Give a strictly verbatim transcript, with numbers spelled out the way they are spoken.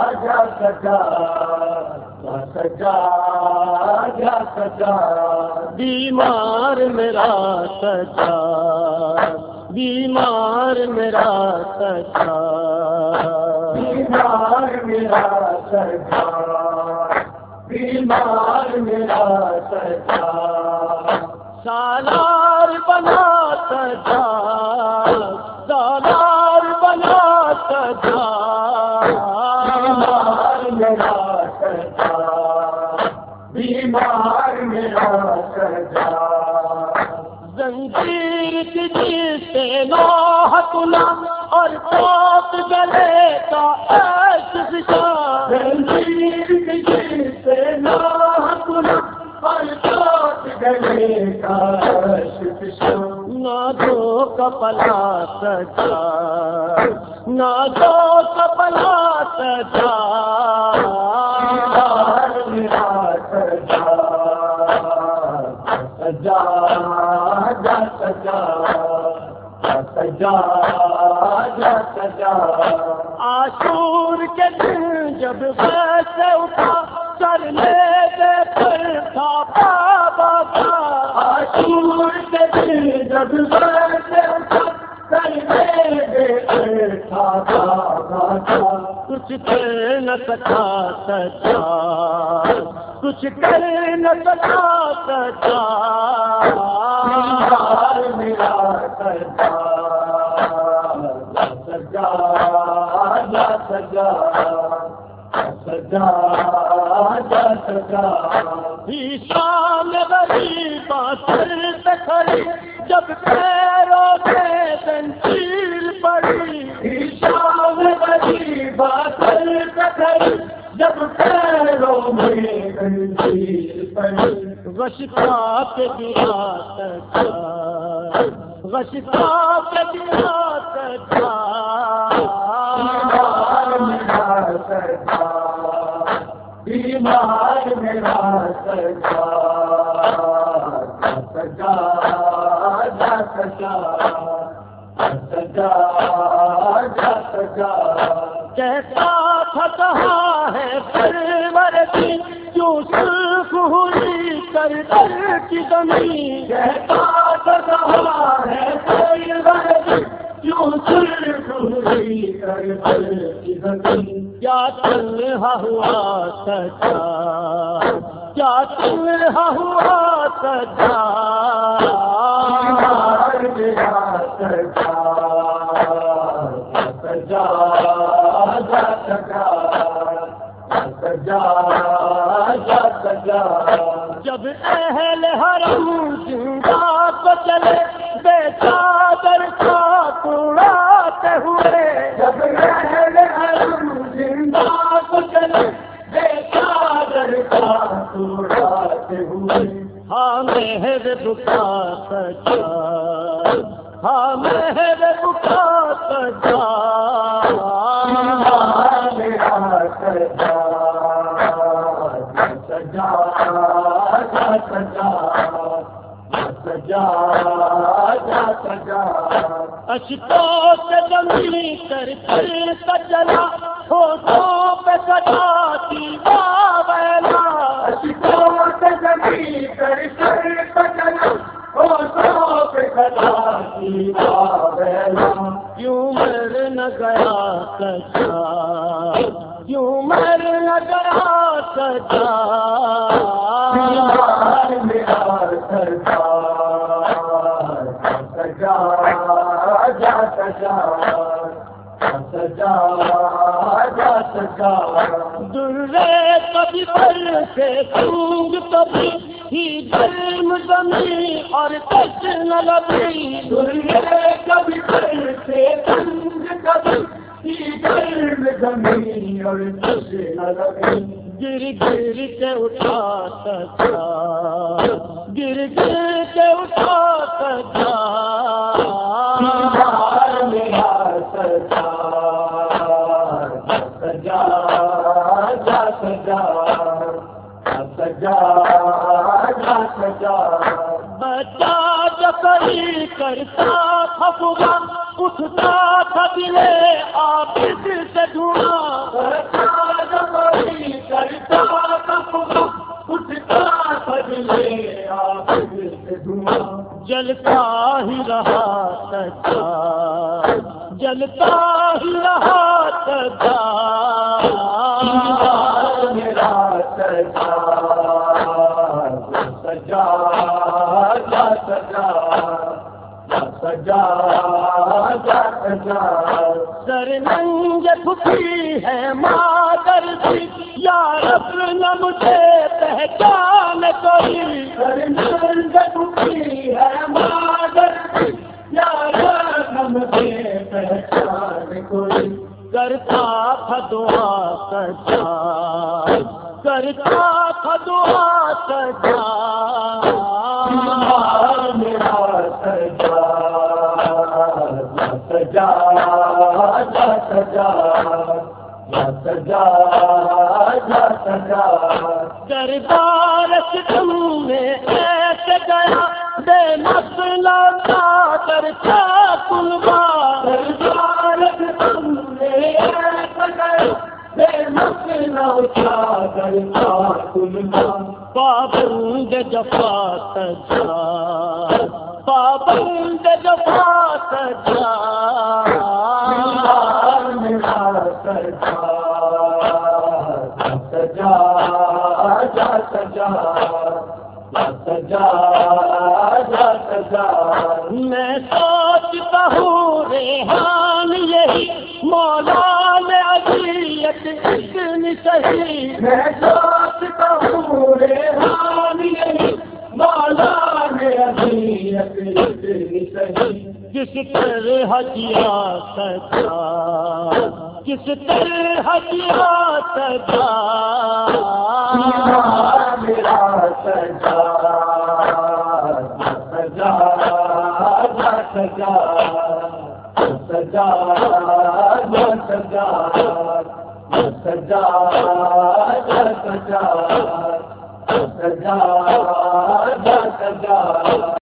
جا سجا سجا جا سجا بیمار میرا سجا بیمار میرا سجا بیمار میرا سجا بیمار میرا سجا سالار بنا سجا سالار بنا سجا بیمار میرا سجا بیمار میرا سجا زنجیر تجھی سے نوح کلا اور پاک گلے کا عیش فشاں زنجیر تجھی سے نوح کلا اور پاک گلے کا عیش فشاں نازو کپلا سجا نازو کپلا سجا بیمار میرا سجا سجا جا سجا سجا جا سجا عاشور کے دن جب ویسے اٹھا سر لے دے پر تھا بابا کا عاشور کے دن جب ویسے اٹھا سر لے دے پر تھا بابا کا کچھ کر نہ سکا سچا کچھ کر نہ سکا سچا بیمار میرا سجا سجا جا سجا سجا جا سجا شام غریباں سر سے کھڑی جب پیروں سے زنجیر پڑی شام غریباں سر سے کھڑی جب پیروں میں زنجیر پڑی غشتا کے گرا سجا غشتا کے گرا سجا بیمار میرا سجا بیمار میرا سجا سجا جا سجا سجا جا سجا کیسا تھا کہاں ہے پرور کی کیوں صرف ہوئی کر در کی زمین کہتا تھا کہاں ہے کوئی غرض کیوں صرف ہوئی کر بل کی زمین کیا تنہا ہوا سجا کیا تنہا ہوا سجا بیمار میرا سجا سجا جا سجا سجا جا سجا جب اہل حرم زندہ کو چلے بے چادر خاک اڑاتے ہوئے جب اہل حرم زندہ کو چلے بے چادر کا اڑاتے ہوئے ہاں مہر بکا سجا ہاں مہر بکا سجا بیمار میرا سجا سجا جا سجا سجا جا سجا اشکوں سے جمی کر کر سجلا ہوٹوں پہ سجا کی باویلا اشکوں سے جمی کر کر سجلا ہوٹوں پہ سجا کی باویلا کیوں مر نہ گیا سجا کیوں مر نہ گیا سجا بیمار میرا سجا سجا جا سجا سجا جا سجا درے کبھی پر سے سونگ کبھی ہی گرم زمین اور کچھ نہ لبی دنیا کبھی پر سے تنگ کبھی گرم زمین اور کچھ نہ لگی گر گر کے اٹھا سجا گر گر کے اٹھا سجا بیمار میرا سجا سجا جا سجا سجا جا سجا بچہ جکری کرتا تھا صبح اٹھتا تھا دلے آپ سے ڈھونڈا جلتا ہی رہا سجا، جلتا ہی رہا سجا، میرا سجا سجا سجا سجا سجا سر ننگ پھکی ہے مادر کی، یا رب نہ مجھے پہچان کوئی، سر ننگ پھکی ہے مادر کی، یا رب نہ مجھے پہچان کوئی، کرتا تھا دعا سجا، کرتا تھا دعا سجا، میرا سجا سجا سجا سجا سجا دربار ستم میں ایسے گیا بے مسئلہ تھا کرتا کلبا، دربار ستم میں ایسے گیا بے مسئلہ تھا کرتا کلبا، پابند جفا سجا، پابند جفا سجا، میرا سجا سجا سجا سجا سجا میں سوچتا ہوں ریحان یہی مولا میں اذیت اتنی صحیح، میں سوچتا ہوں ریحان یہی مولا میں اذیت اتنی صحیح، کس طرح جیا سجا، کس طرح جیا سجا، میرا سجا سجا سجا سجا سجا سجا سجا سجا